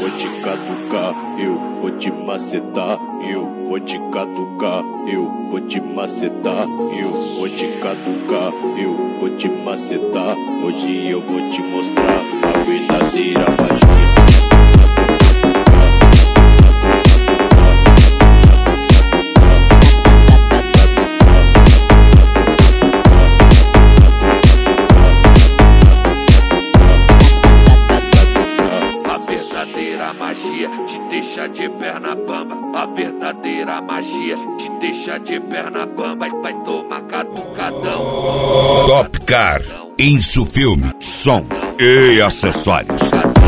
vou te catucar, eu vou te macetar, eu vou te catucar, eu vou te macetar, eu vou te catucar, eu vou te macetar. Hoje eu vou te mostrar a verdadeira magia. A magia te deixa de perna bamba. A verdadeira magia te deixa de perna bamba. Vai tomar catucadão. Top Car, Insufilme, som e acessórios.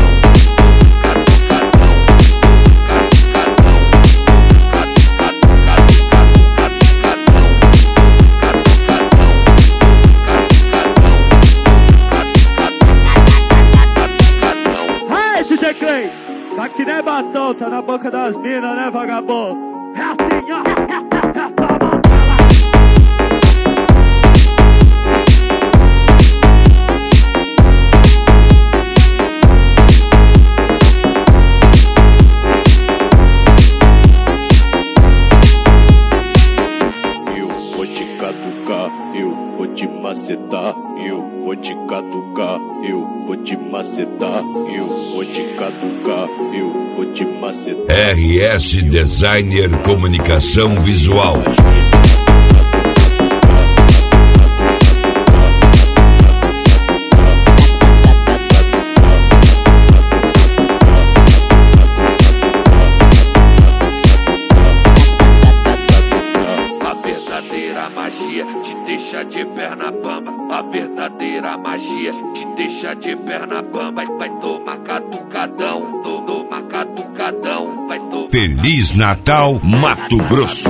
Tá que nem batom, tá na boca das minas, né, vagabundo? É assim, ó, eu vou te catucar, eu vou te macetar, eu vou te catucar, eu vou te macetar, eu vou te catucar, eu vou te macetar. RS Designer Comunicação Visual. A magia te deixa de perna bamba. A verdadeira magia te deixa de perna bamba. Vai tomar catucadão, toma catucadão. Vai tomar. Feliz Natal, Mato Grosso.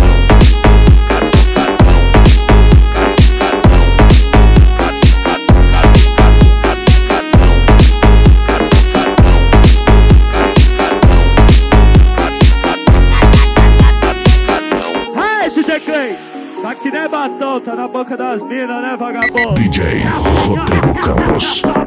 tá que nem batom, tá na boca das minas, né, vagabundo? DJ Rodrigo Campos.